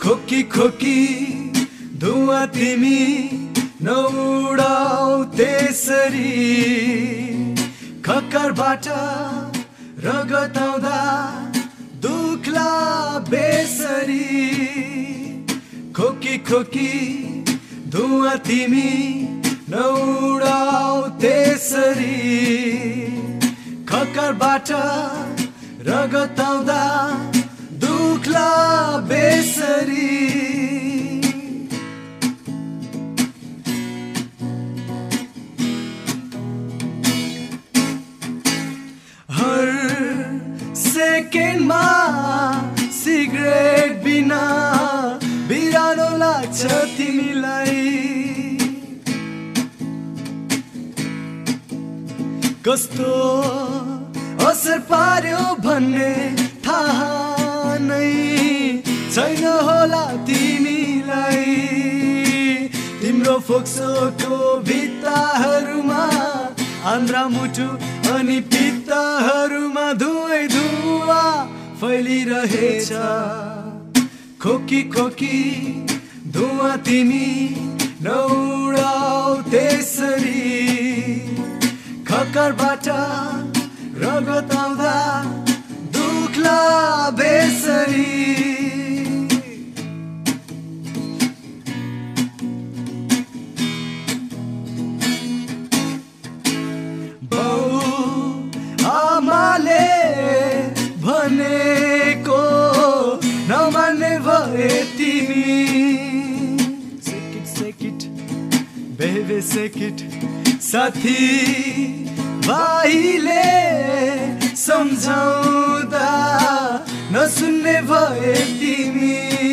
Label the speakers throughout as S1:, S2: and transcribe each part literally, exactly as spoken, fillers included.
S1: खोकी खोकी धुवा तिमी नउडाऊ त्यसरी खक्करबाट रगत आउँदा दुख्ला बेसरी खोकी खोकी धुवा तिमी नउडाऊ त्यसरी खक्करबाट रगत आउँदा दुख्ला बेसरी हर सेकेन्डमा सिगरेट बिना बिरानो लाग्छ तिमीलाई कस्तो असर पार्यो भन्ने थाहा नै छैन होला तिमीलाई तिम्रो फोक्सोको भित्ताहरूमा आन्द्रा मुटु अनि पित्ताहरूमा धुवै धुवा फैलिरहेछ खोकी खोकी धुवा तिमी नउडाऊ त्यसरी खक्करबाट रगत आउँदा दुख्ला बेसरी आमाले भनेको नमान्ने भए तिमी सेकिट सेकिट बेबे सेकिट साथी भाइले सम्झाउँदा नसुन्ने भए तिमी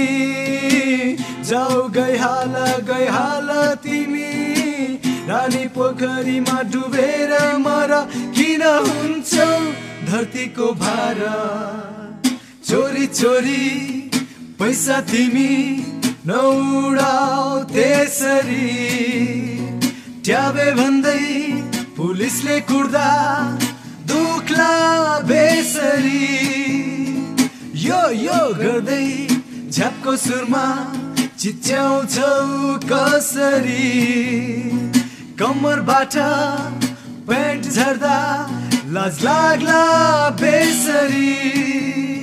S1: जाऊ गइहाल गइहाल तिमी रानी पोखरीमा डुबेर मर किन हुन्छौ धरतीको भारा चोरी चोरी पैसा तिमी नउडाऊ त्यसरी ट्याबे भन्दै पुलिसले कुर्दा दुख्ला बेसरी यो यो गर्दै झ्यापको सुरमा चिच्याउँछौ कसरी कम्मरबाट प्यान्ट झर्दा लाज लाग्ला बेसरी